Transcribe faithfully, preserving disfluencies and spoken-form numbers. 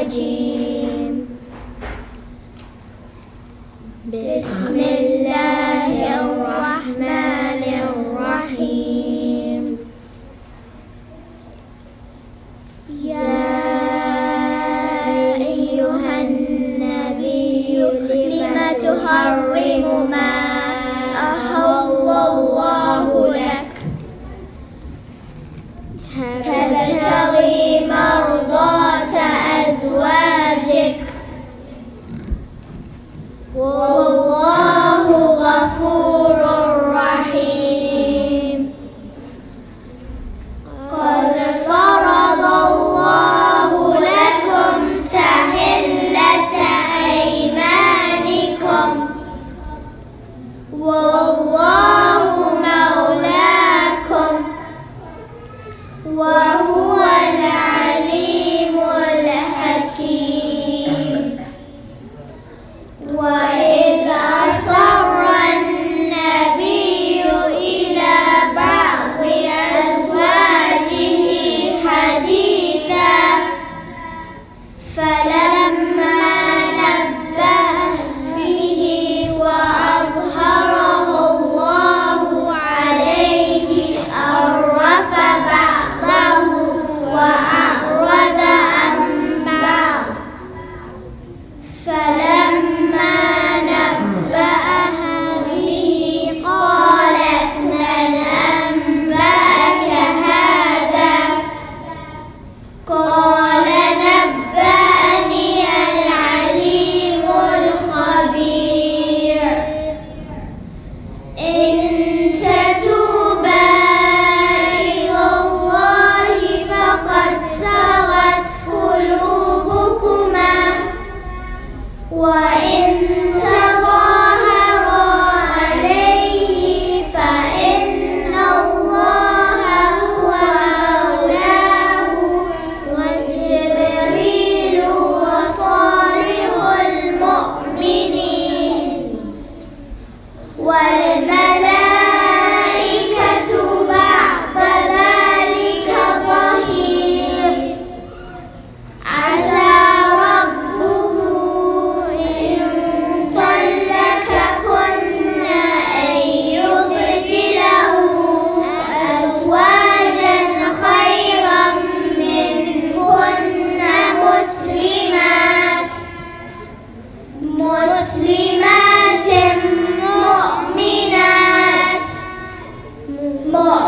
الرجيم. بسم الله الرحمن الرحيم. يا أيها النبي لم تحرم ما أحل الله لك تبتغي مرضات أزواجك والله غفور رحيم. قد فرض الله لكم تحلة أيمانكم والله مولاكم وهو العليم الحكيم. وإذ أسر النبي إلى بعض أزواجه حديثا فلما نبهت به وأظهره الله عليه عرف بعضه وأعرض عن بعض. فلما نبأها به قالت من أنبأك هذا؟ قال نبأني العليم الخبير. إن تتوبا إلى الله فقد سغت قلوبكما وإن تظاهرا عليه فإن الله هو مولاه وجبريل وصالح المؤمنين والملائكة بعد ذلك ظهير. عسى ربه إن طلقكن أن يبدله أزواجا خيرا منكن مسلمات مسلمات مؤمنات